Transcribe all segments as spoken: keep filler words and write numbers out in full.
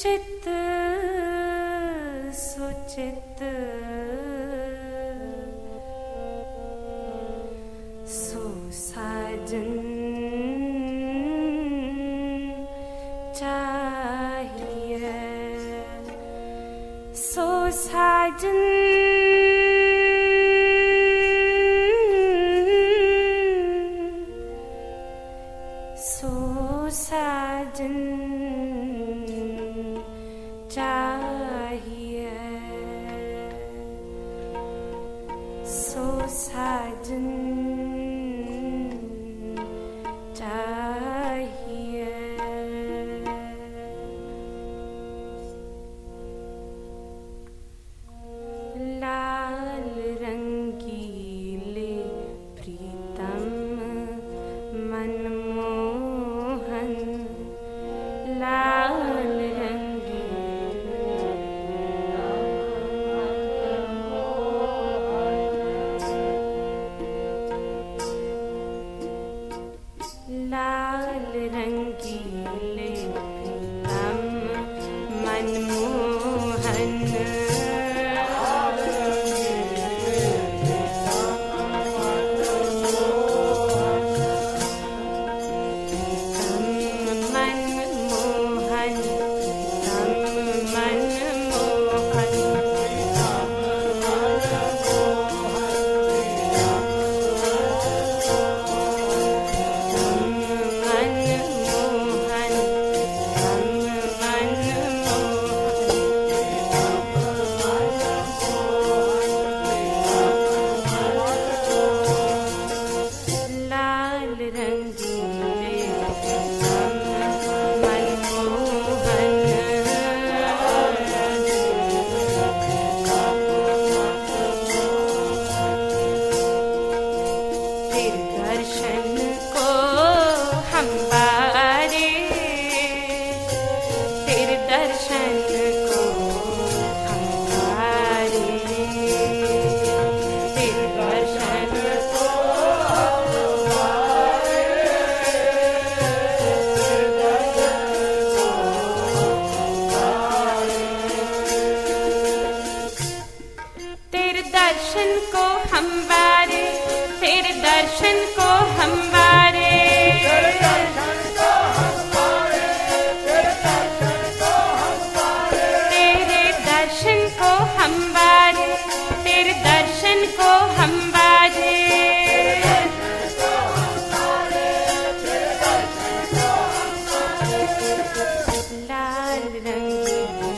सुचित सुचित सुसाजन चाहिए, सुसाजन सुसाजन चाहिए, सुसाजन चाहिए। लाल रंगीले प्रीतम मनमोहन, लाल रंगीले लाल रंगीले प्रीतम मनमोहन, दर्शन को हम वारे, तेरे दर्शन को हम वारे, तेरे दर्शन को हम वारे, तेरे दर्शन को हम वारे, तेरे दर्शन को हम वारे, तेरे दर्शन को हम वारे, लाल रंगीले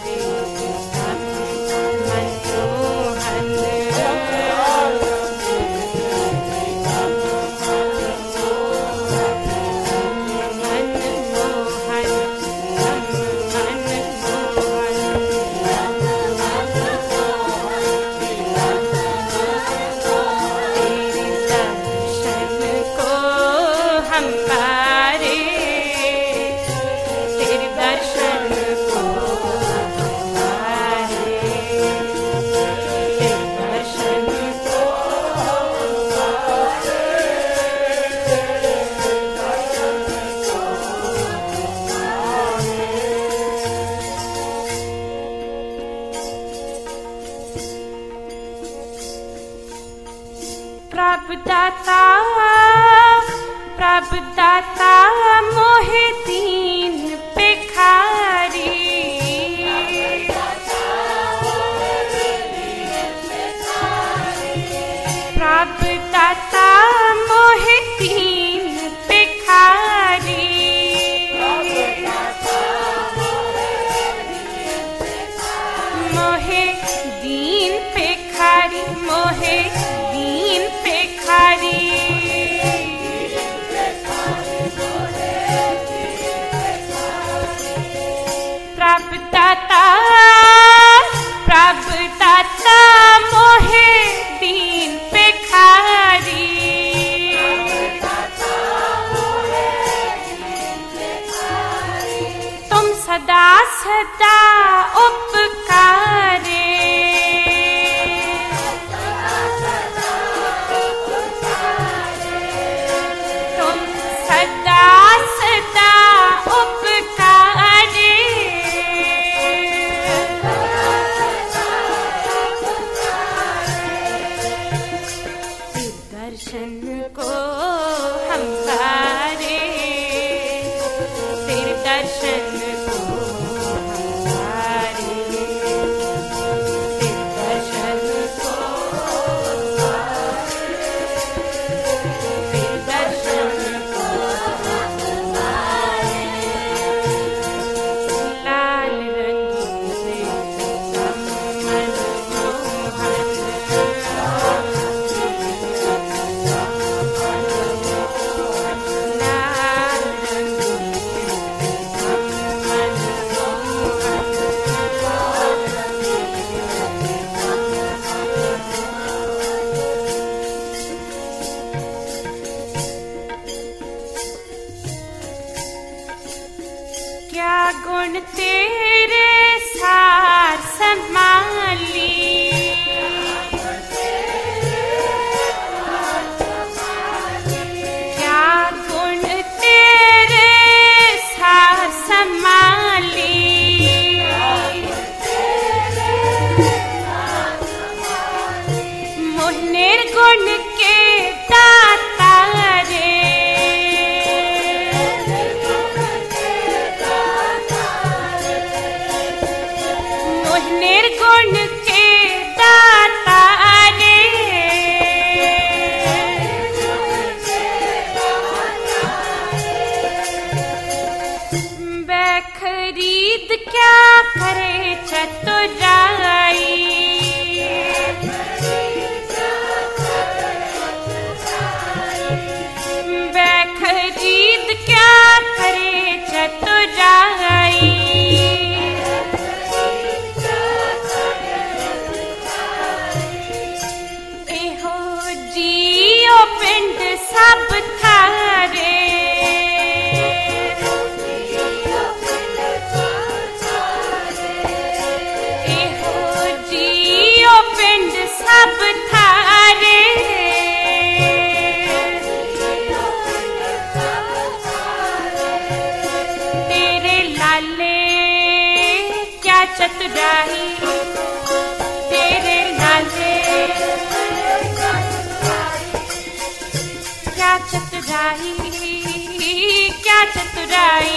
प्रभु दाता प्रभु दाता मोहे दीन भिखारी, प्रभु दाता मोहे दीन भिखारी, मोहे दीन भिखारी, मोहे दीन भिखारी, प्रभु दाता प्रभु दाता मोहे दीन भिखारी, तुम सदा सदा उपकारे, तुम सदा सदा उपकारे, दर्शन को हमारे, तेरे दर्शन को हमारे, तेरे दर्शन को हमारे। लाल रंग से मनमोहन, क्या गुण तेरे सार संभाली, क्या गुण तेरे सार संभाली, मोह निर्गुण के दाता रे, निर्गुण के दाता रे, बेखरीद क्या करे चतुराई, बेखरीद क्या करे चतुराई, पिंड सब थारे, एहो जियो पिंड सब थारे, तेरे लाले क्या चतुराई, तेरे लाले क्या चतुराई, क्या चतुराई,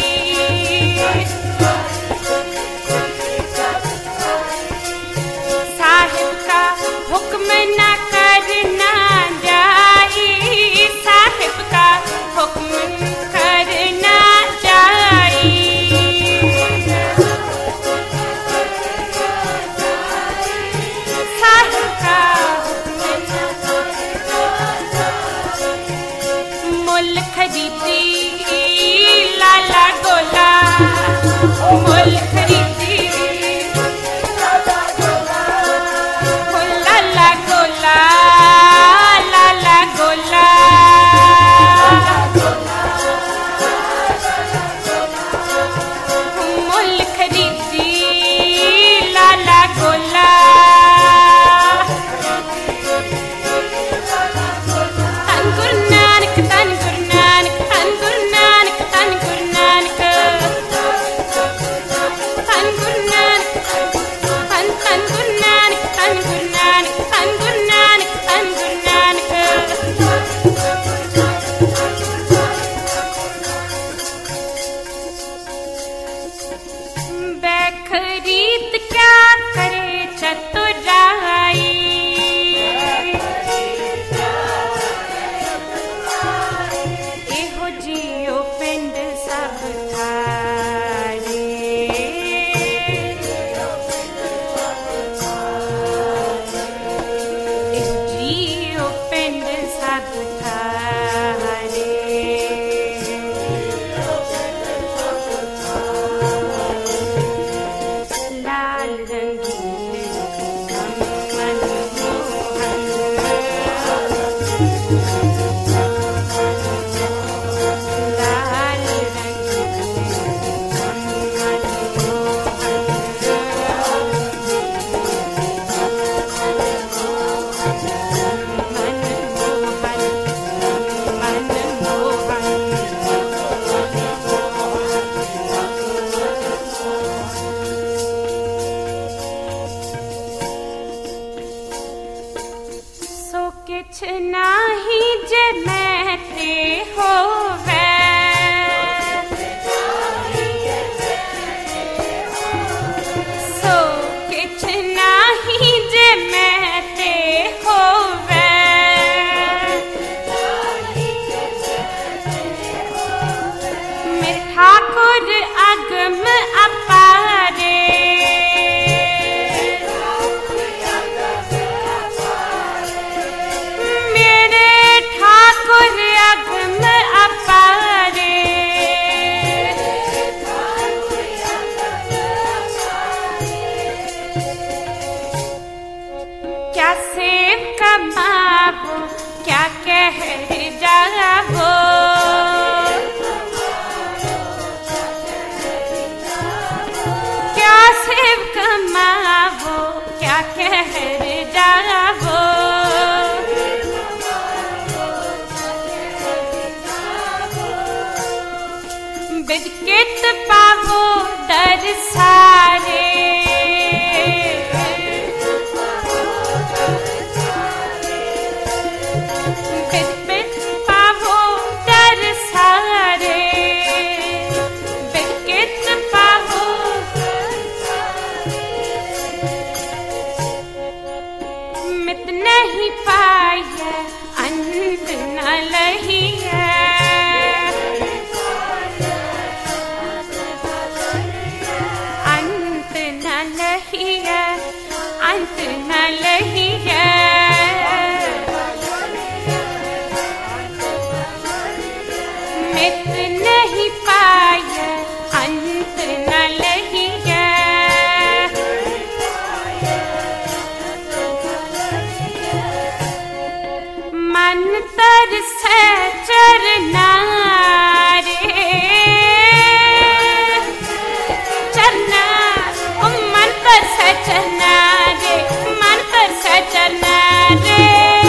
साहिब का हुक्म न करना जाई, साहिब का हुक्म करना जाई, साहिब का मुल खरीदी लाला गोला, मुल खरीदी लाला गोला, लाला गोला, लाला गोला, मुल खरीदी लाला गोला, बेखरीद क्या करे चतुराई, एहो जियो पिंड सब थारे, एहो जियो पिंड सब थारे, कहर जावो, बिदकित पावो दर सारे, बिद बिद पावो दर सारे, बिदकित पावो मित नहीं पाया अंत न लहिया, अंत न लहिया, अंत न लहिया, मित नहीं पाया अंत न लहिया, मन तरसे चरना रे, चरना ओ मन तरसे चरना रे, मन तरसे चरना रे,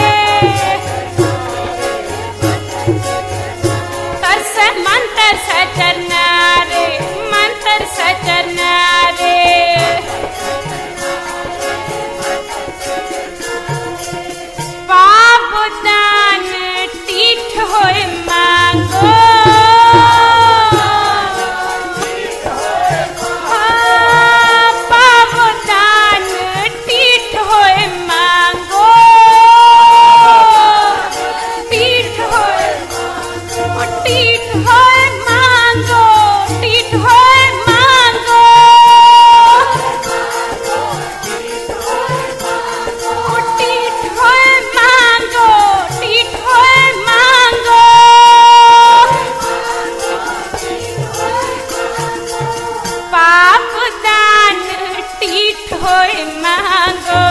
तरसे मन तरसे चरना रे, मन तरसे चरना रे, पावदान टीठ होए मांगो, पावदान टीठ होए मांगो, टीठ होए टीठ होए मांगो, टीठ होए मांगो, टीठ होए मांगो, टीठ होए मांगो, पावदान टीठ होए मांगो,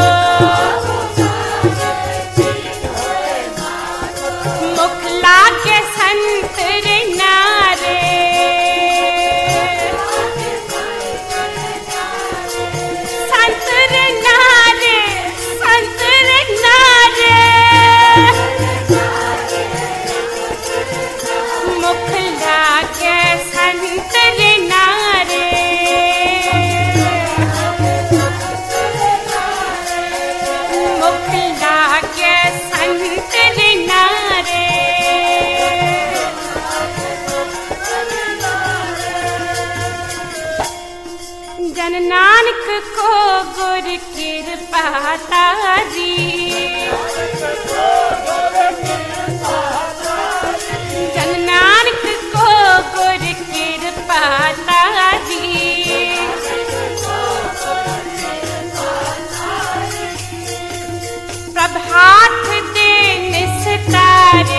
मुख लागे संत रे नारे, संत रे नारे, संत रे नारे, मुख लागे संत रे नारे, मुख लागे संत रे नारे, जन नानक को गुर कृपा तारी, जन नानक को गुर कृपा तारी, प्रभात दे निस्तारे,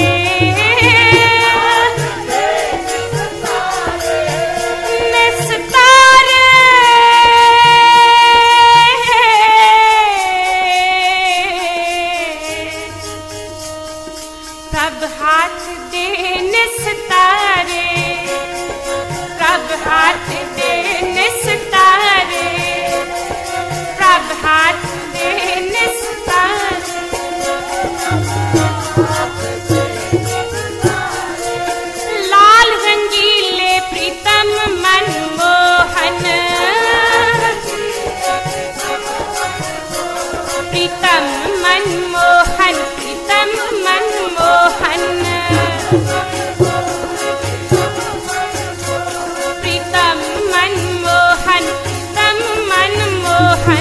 निस्तारे, प्रभात दे निस्तारे, प्रभात दे निस्तारे, प्रभात दे निस्तारे, लाल रंगीले प्रीतम मनमोहन, प्रीतम मनमोहन, प्रीतम मनमोहन, प्रीतम मनमोहन, प्रीतम मनमोहन,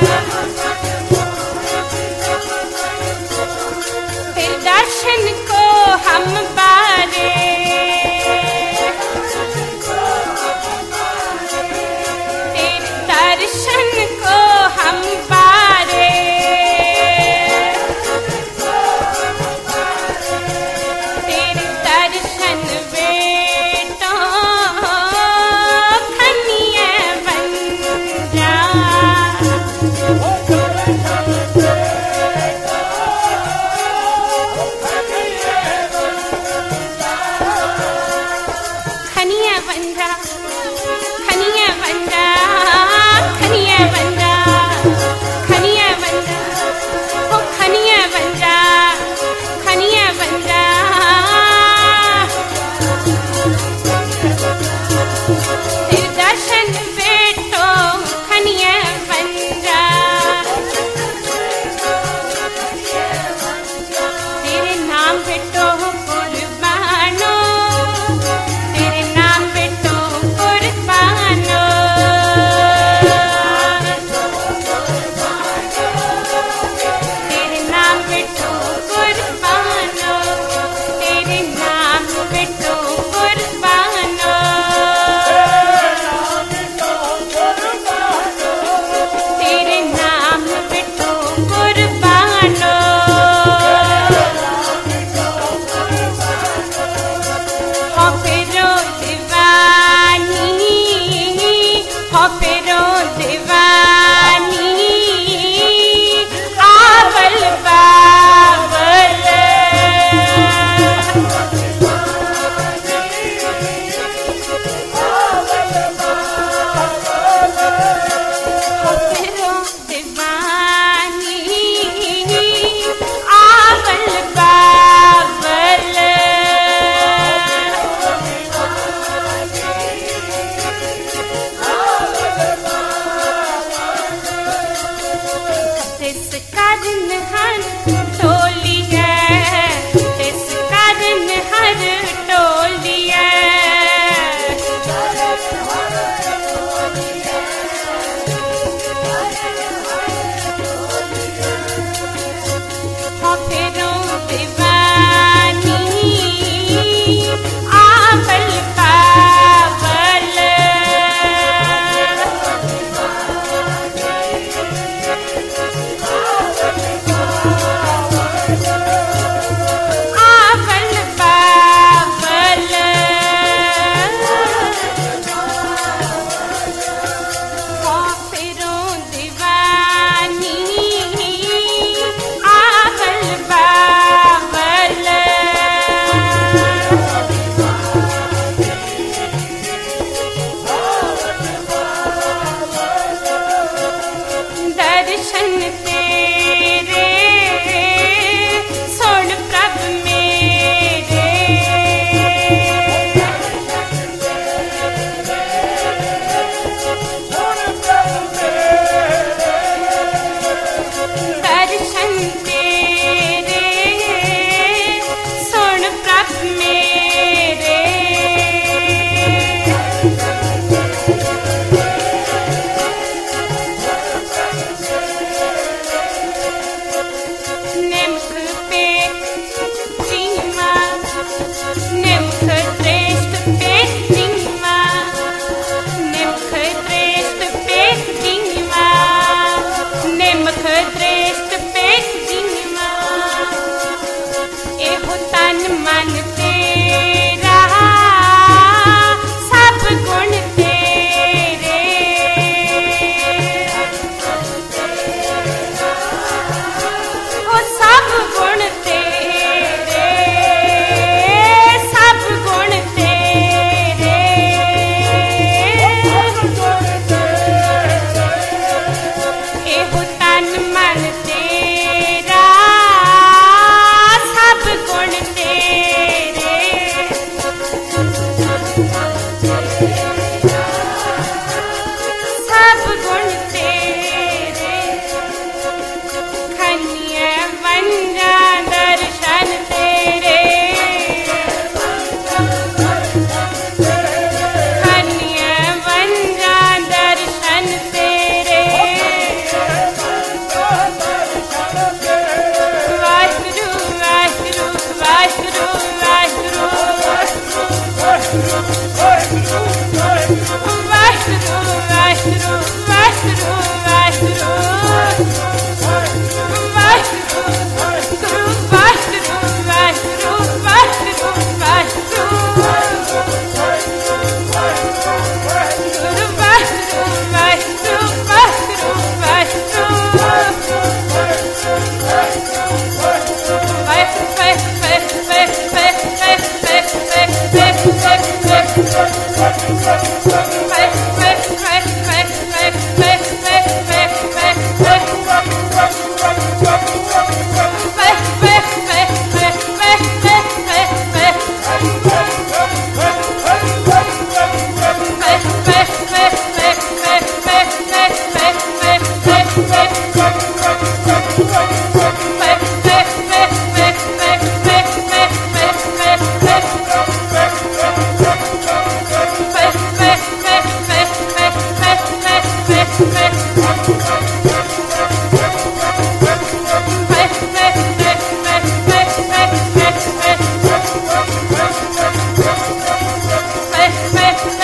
तेरे दर्शन को हम बारे, तेरे दर्शन को हम बारे, तेरे दर्शन बेटों खनिया बन जा, खनिया बन जा, खनिया बन जा, खनिया बन जा।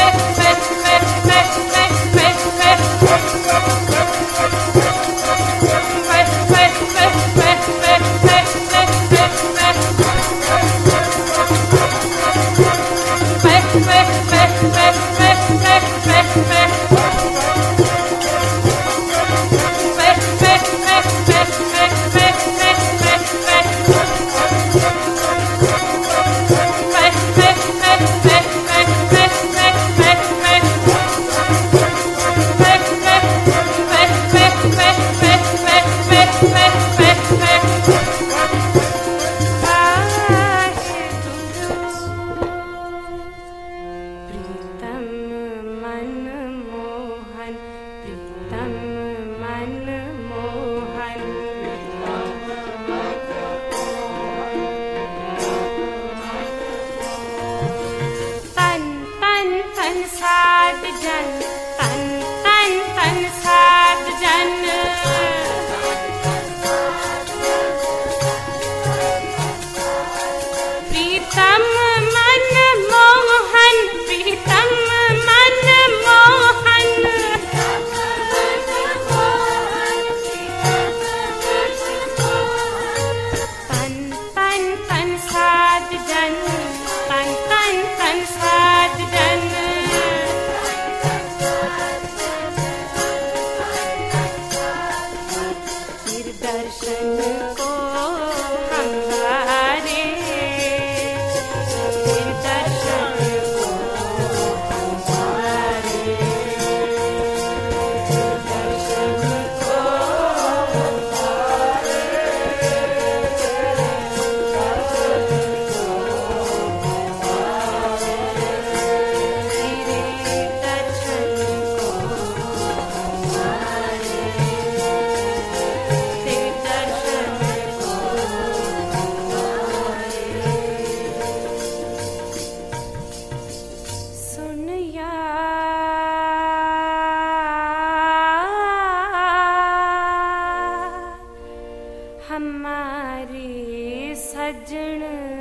हमारे सजन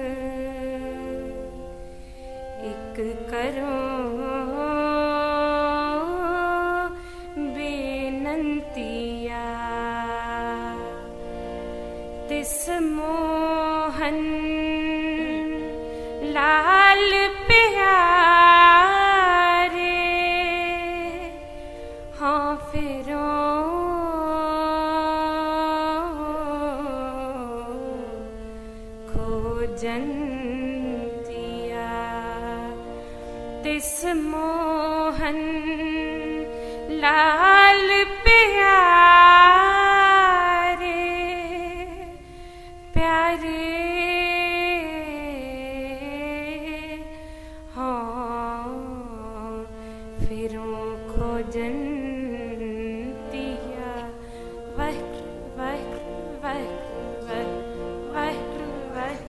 एक करो बेनंतिया तिस मोहन लाल प्यारे हाँ फिरो खोजंतिया तिस मोहन लाल प्यारे प्यारे हाँ फिरो खोजन